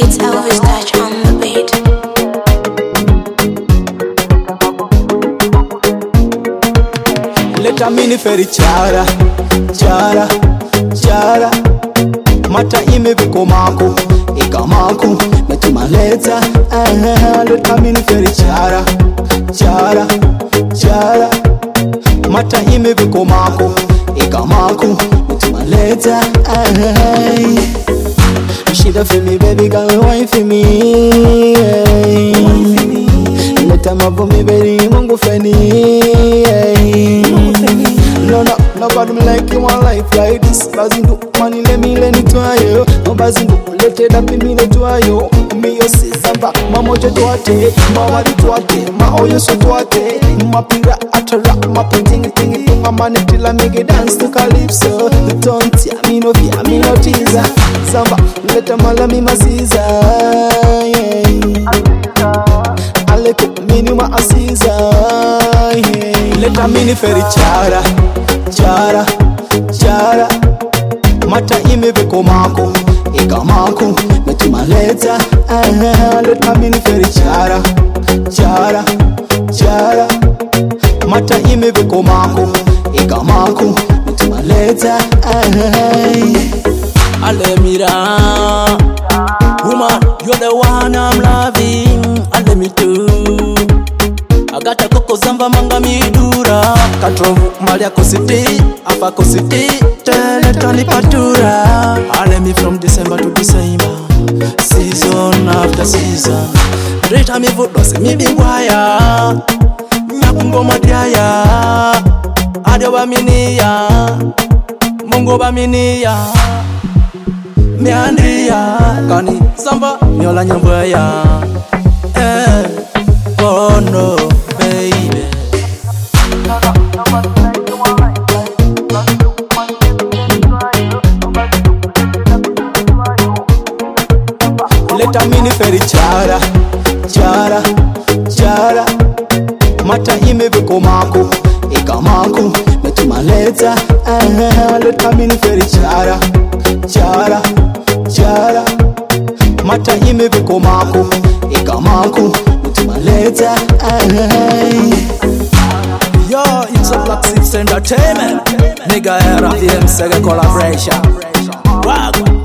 It's Elvis Touch on the beat. Leta mini feri chara, chara, chara. Mata ime viko mako, ika mako, metuma leta. Leta mini feri chara, chara, chara. Mata ime viko mako, ika mako, metuma leta. Shida for me, baby girl, wine for me. Leta mambo mi baby, mungu feni. No, nobody like you one life like this. Bazindu, money let me try you. No bazindu, let it up in me try you. Me yo samba, mama jo tuate, mama di tuate, ma oyo so tuate. Ma pira atara, ma ting, ma mani tila make dance to calypso. Don't ya me no fear, me no teaser. Samba, let mala mi masiza. Aleko minima asiza. Let a mini feri chara, chara, chara. Mata ime viko mako, ika mako, metuma leta. Let a mini feri chara, chara, chara. Mata ime viko mako, ika mako, metuma leta. Alemira, woman, you're the one I'm loving. Alemi too. Agata koko zamba manga midura. Katrovu malia kositi, afa kositi, teletoni patura. Alemi from December to December, season after season. Rita mi vudo se mi bingwaya, nyakungo matiaya. Adio baminia, mungo baminia. Miandria, kani samba, nyola nyambaya. Oh no, baby. Leta mini feri chara, chara, chara. Mata ime viko mako, ika mako, metuma leta. Leta mini feri chara, chara, chara. Mata ime viko mako, ika mako, metuma leta. Yo, it's a Black Sips Entertainment. Nigga era the M Sega collaboration. Wow.